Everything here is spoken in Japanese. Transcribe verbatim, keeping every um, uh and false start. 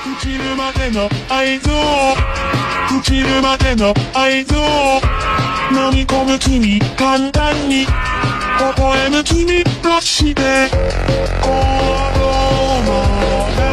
朽ちるまでの合図を朽ちるまでの合図を飲み込む君簡単に微笑む君として心まで